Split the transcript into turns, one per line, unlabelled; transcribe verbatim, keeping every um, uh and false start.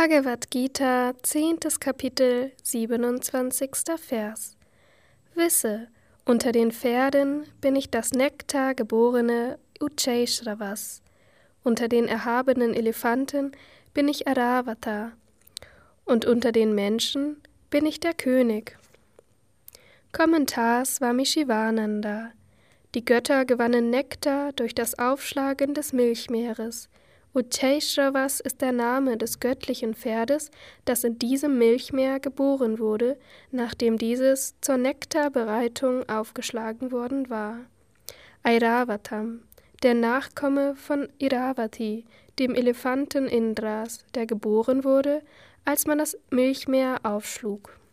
Bhagavad Gita, zehntes Kapitel, siebenundzwanzigster Vers. Wisse, unter den Pferden bin ich das Nektar geborene Uchaishravas. Unter den erhabenen Elefanten bin ich Airavata. Und unter den Menschen bin ich der König. Kommentar Swami Shivananda. Die Götter gewannen Nektar durch das Aufschlagen des Milchmeeres. Uchaishravas ist der Name des göttlichen Pferdes, das in diesem Milchmeer geboren wurde, nachdem dieses zur Nektarbereitung aufgeschlagen worden war. Airavatam, der Nachkomme von Iravati, dem Elefanten Indras, der geboren wurde, als man das Milchmeer aufschlug.